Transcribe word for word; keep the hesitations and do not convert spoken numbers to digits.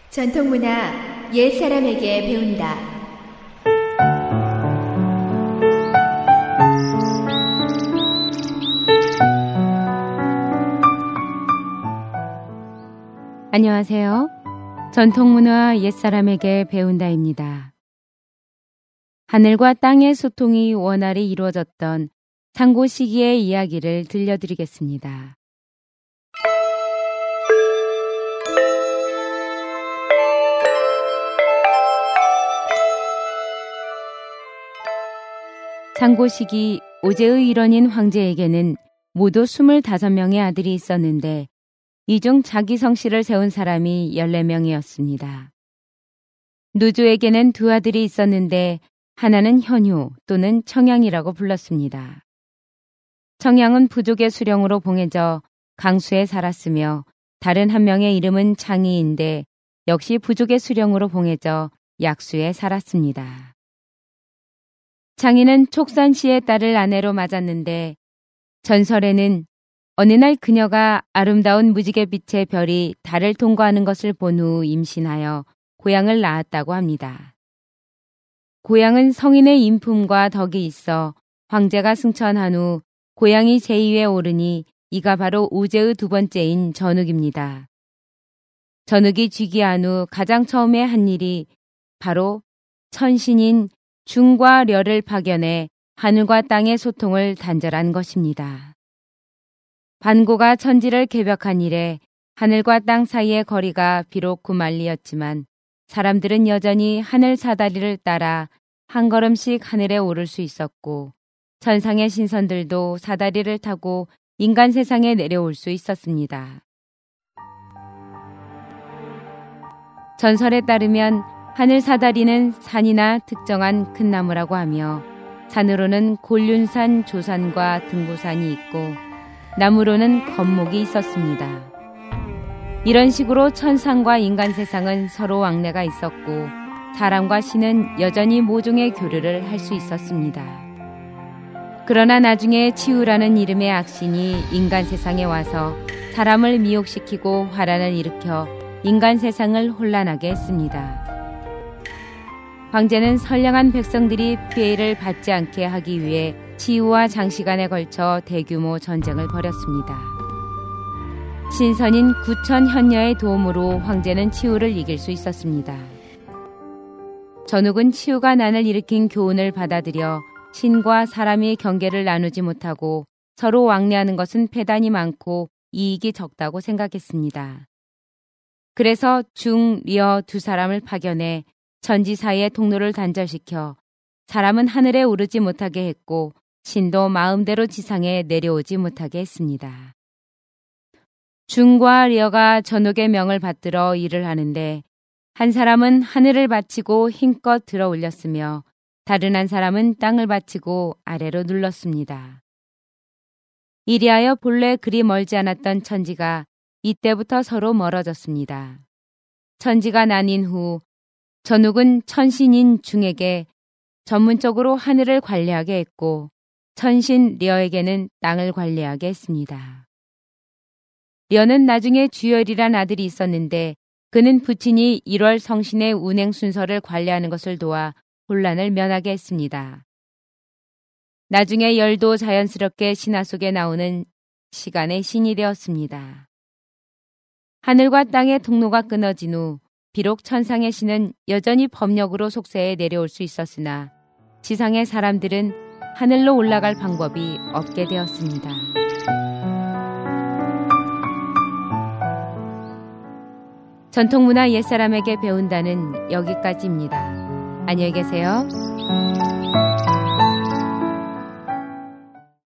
전통문화 옛사람에게 배운다. 안녕하세요. 전통문화 옛사람에게 배운다입니다. 하늘과 땅의 소통이 원활히 이루어졌던 상고 시기의 이야기를 들려드리겠습니다. 상고 시기 오제의 일원인 황제에게는 모두 스물다섯 명의 아들이 있었는데 이 중 자기 성씨를 세운 사람이 열네 명이었습니다. 누주에게는 두 아들이 있었는데 하나는 현유 또는 청양이라고 불렀습니다. 청양은 부족의 수령으로 봉해져 강수에 살았으며 다른 한 명의 이름은 장이인데 역시 부족의 수령으로 봉해져 약수에 살았습니다. 장이는 촉산씨의 딸을 아내로 맞았는데 전설에는 어느 날 그녀가 아름다운 무지개빛의 별이 달을 통과하는 것을 본 후 임신하여 고양을 낳았다고 합니다. 고양은 성인의 인품과 덕이 있어 황제가 승천한 후 고양이 제위에 오르니 이가 바로 우제의 두 번째인 전욱입니다. 전욱이 즉위한 후 가장 처음에 한 일이 바로 천신인 중과 려를 파견해 하늘과 땅의 소통을 단절한 것입니다. 반고가 천지를 개벽한 이래 하늘과 땅 사이의 거리가 비록 구만리였지만 사람들은 여전히 하늘 사다리를 따라 한 걸음씩 하늘에 오를 수 있었고 천상의 신선들도 사다리를 타고 인간 세상에 내려올 수 있었습니다. 전설에 따르면 하늘 사다리는 산이나 특정한 큰 나무라고 하며 산으로는 곤륜산, 조산과 등고산이 있고 나무로는 건목이 있었습니다. 이런 식으로 천상과 인간 세상은 서로 왕래가 있었고 사람과 신은 여전히 모종의 교류를 할 수 있었습니다. 그러나 나중에 치우라는 이름의 악신이 인간 세상에 와서 사람을 미혹시키고 화란을 일으켜 인간 세상을 혼란하게 했습니다. 황제는 선량한 백성들이 피해를 받지 않게 하기 위해 치우와 장시간에 걸쳐 대규모 전쟁을 벌였습니다. 신선인 구천 현녀의 도움으로 황제는 치우를 이길 수 있었습니다. 전욱은 치우가 난을 일으킨 교훈을 받아들여 신과 사람이 경계를 나누지 못하고 서로 왕래하는 것은 패단이 많고 이익이 적다고 생각했습니다. 그래서 중, 려 두 사람을 파견해 천지 사이의 통로를 단절시켜 사람은 하늘에 오르지 못하게 했고 신도 마음대로 지상에 내려오지 못하게 했습니다. 중과 려가 전욱의 명을 받들어 일을 하는데 한 사람은 하늘을 바치고 힘껏 들어 올렸으며 다른 한 사람은 땅을 바치고 아래로 눌렀습니다. 이리하여 본래 그리 멀지 않았던 천지가 이때부터 서로 멀어졌습니다. 천지가 나뉜 후 전욱은 천신인 중에게 전문적으로 하늘을 관리하게 했고 천신 려에게는 땅을 관리하게 했습니다. 려는 나중에 주열이란 아들이 있었는데 그는 부친이 일월 성신의 운행 순서를 관리하는 것을 도와 혼란을 면하게 했습니다. 나중에 열도 자연스럽게 신화 속에 나오는 시간의 신이 되었습니다. 하늘과 땅의 통로가 끊어진 후 비록 천상의 신은 여전히 법력으로 속세에 내려올 수 있었으나 지상의 사람들은 하늘로 올라갈 방법이 없게 되었습니다. 전통문화 옛사람에게 배운다는 여기까지입니다. 안녕히 계세요.